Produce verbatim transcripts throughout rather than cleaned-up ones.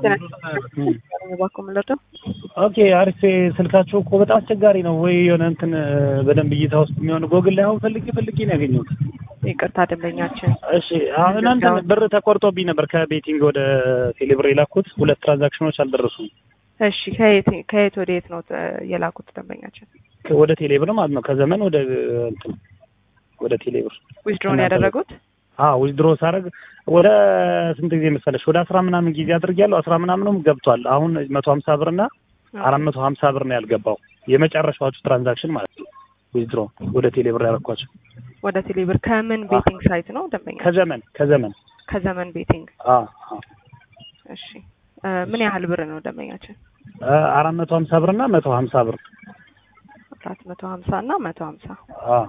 ኦኬ አሪፍ ስልካችሁ እኮ በጣም አስቸጋሪ ነው ወይ የሆነ እንትን በደንብ እይታ ውስጥ የሚሆን ጎግል ላይ አሁን ፈልጌ ፈልጌ ነው ያገኘሁት። ይቅርታ ደንበኛችን። እሺ አሁን አንተ ብር ተቆርጦብኝ ነበር ከቤቲንግ ወደ ቴሌብር የላኩት ሁለት ትራንዛክሽኖች አልደረሱም። እሺ ከየት ከየት ወደ የት ነው የላኩት ደንበኛችን? ወደ ቴሌብር ማለት ነው። ከዘመን ወደ እንትን ወደ ቴሌብር ዊዝድሮን ያደረጉት? አዎ ዊዝድሮ ሳረግ ወደ ስንት ጊዜ መሰለሽ ወደ አስራ ምናምን ጊዜ አድርጌያለሁ። አስራ ምናምንም ገብቷል። አሁን መቶ ሀምሳ ብር እና አራት መቶ ሀምሳ ብር ነው ያልገባው የመጨረሻዎቹ ትራንዛክሽን ማለት ነው። ዊዝድሮ ወደ ቴሌብር ያረኳቸው ወደ ቴሌብር ከምን ቤቲንግ ሳይት ነው ደንበኛ? ከዘመን ከዘመን ከዘመን ቤቲንግ። አዎ አዎ። እሺ ምን ያህል ብር ነው ደንበኛችን? አራት መቶ ሀምሳ ብር እና መቶ ሀምሳ ብር። አራት መቶ ሀምሳ እና መቶ ሀምሳ። አዎ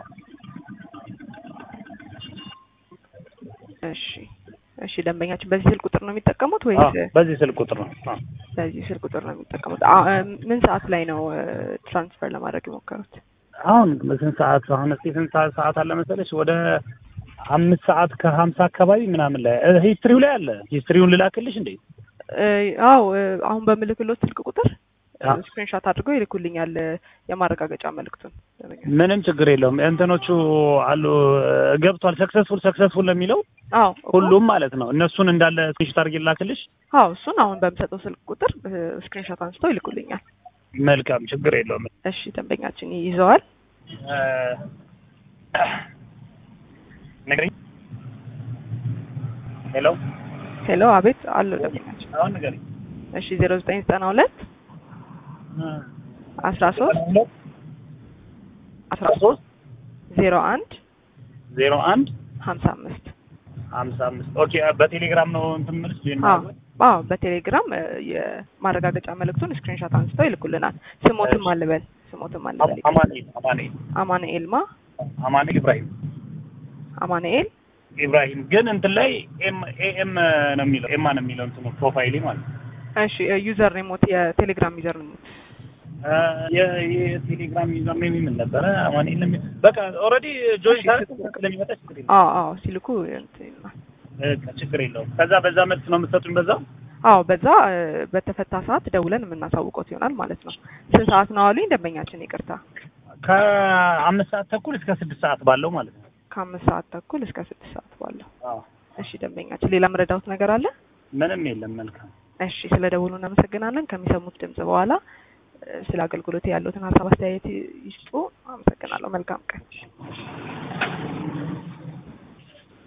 እሺ እሺ ደንበኛችን በዚህ ስልክ ቁጥር ነው የሚጠቀሙት ወይስ? በዚህ ስልክ ቁጥር ነው። አዎ በዚህ ስልክ ቁጥር ነው የሚጠቀሙት። ምን ሰዓት ላይ ነው ትራንስፈር ለማድረግ የሞከሩት? አሁን በስንት ሰዓት አሁን እስኪ ስንት ሰዓት ሰዓት አለ መሰለሽ? ወደ አምስት ሰዓት ከሀምሳ አካባቢ ምናምን ላይ ሂስትሪው ላይ አለ። ሂስትሪውን ልላክልሽ እንዴ? አዎ አሁን በምልክሎት ስልክ ቁጥር ስክሪንሾት አድርገው ይልኩልኛል የማረጋገጫ መልእክቱን። ምንም ችግር የለውም። እንትኖቹ አሉ ገብቷል። ሰክሰስፉል ሰክሰስፉል ለሚለው አዎ ሁሉም ማለት ነው። እነሱን እንዳለ ስክሪንሾት አድርጌ ላክልሽ? አዎ እሱን አሁን በምሰጠው ስልክ ቁጥር ስክሪንሾት አንስተው ይልኩልኛል። መልካም ችግር የለውም። እሺ ደንበኛችን ይዘዋል? ንገሪኝ። ሄሎ ሄሎ አቤት አለው ደንበኛችን። አሁን ንገሪኝ። እሺ ዜሮ ዘጠኝ ዘጠና ሁለት አስራ ሶስት አስራ ሶስት ዜሮ አንድ ዜሮ አንድ ሀምሳ አምስት ሀምሳ አምስት ኦኬ። በቴሌግራም ነው እንትን የምልሽ? አዎ በቴሌግራም የማረጋገጫ መልእክቱን ስክሪንሾት አንስተው ይልኩልናል። ስሞትም አልበል ስሞትም አልበል አማኑኤል አማኑኤል አማኑኤል ማ አማኑኤል ኢብራሂም አማኑኤል ኢብራሂም ግን እንትን ላይ ኤም ኤም ነው የሚለው ኤማ ነው የሚለው እንትን ፕሮፋይሊ ማለት ነው። እሺ ዩዘር ኔሞት የቴሌግራም ዩዘር ኔሞት የቴሌግራም ዩዘር ኔም ምን ነበረ? አማኑኤል ነው። በቃ ኦልሬዲ ጆይን ታረክ ስለሚመጣ ችግር የለውም። አዎ አዎ ሲልኩ እንትን በቃ ችግር የለውም። ከዛ በዛ መልስ ነው የምትሰጡኝ? በዛ አዎ በዛ በተፈታ ሰዓት ደውለን የምናሳውቀው ይሆናል ማለት ነው። ስንት ሰዓት ነው አሉኝ ደንበኛችን? ይቅርታ ከአምስት ሰዓት ተኩል እስከ ስድስት ሰዓት ባለው ማለት ነው። ከአምስት ሰዓት ተኩል እስከ ስድስት ሰዓት ባለው። አዎ እሺ ደንበኛችን ሌላ መረዳት ነገር አለ? ምንም የለም። መልካም እሺ ስለደውሉ እናመሰግናለን። ከሚሰሙት ድምጽ በኋላ ስለ አገልግሎት ያለውን ሀሳብ አስተያየት ይስጡ። አመሰግናለሁ። መልካም ቀን።